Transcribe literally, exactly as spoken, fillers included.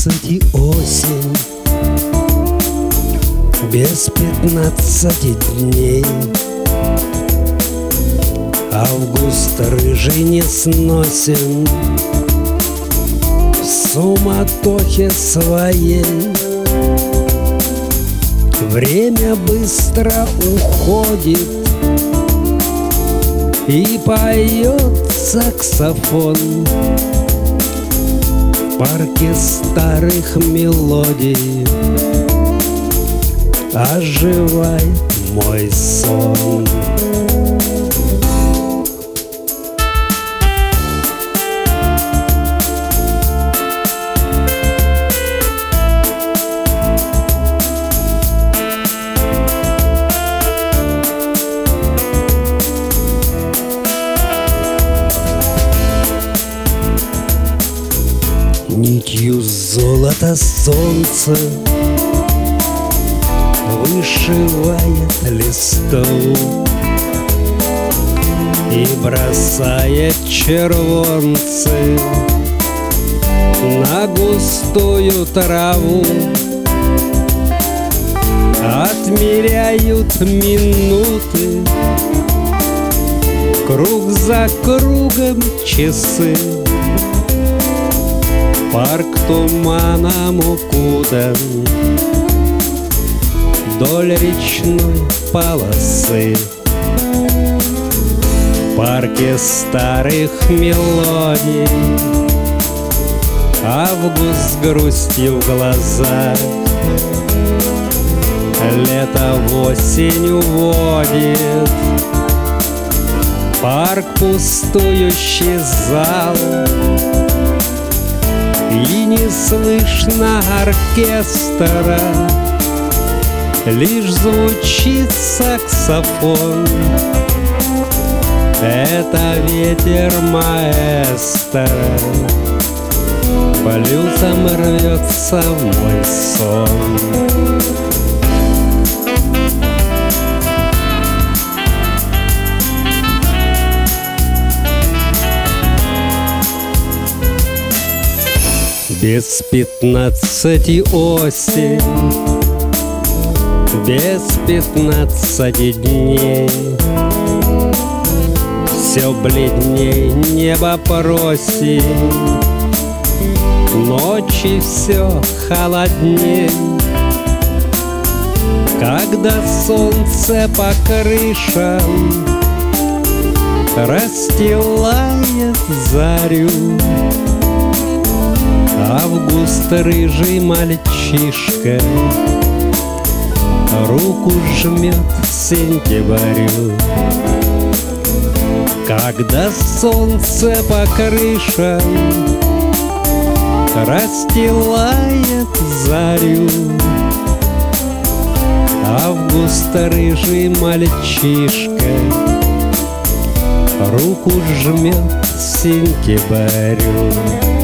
пятнадцати осень, без пятнадцати дней. Август рыжий не сносен в суматохе своей. Время быстро уходит, и поет саксофон в парке старых мелодий. Оживает мой сон. Нитью золота солнца вышивает листов и бросает червонцы на густую траву. Отмеряют минуты, круг за кругом часы. Парк туманом укутан вдоль речной полосы. В парке старых мелодий август с грустью в глазах. Лето в осень уводит парк пустующий зал. И не слышно оркестра, лишь звучит саксофон. Это ветер маэстро полюсом рвется в мой сон. Без пятнадцати осень, без пятнадцати дней. Все бледней небо просит, ночи все холодней. Когда солнце по крышам расстилает зарю, август рыжий мальчишка руку жмет сентябрю. Когда солнце по крышам расстилает зарю, август рыжий мальчишка руку жмет сентябрю.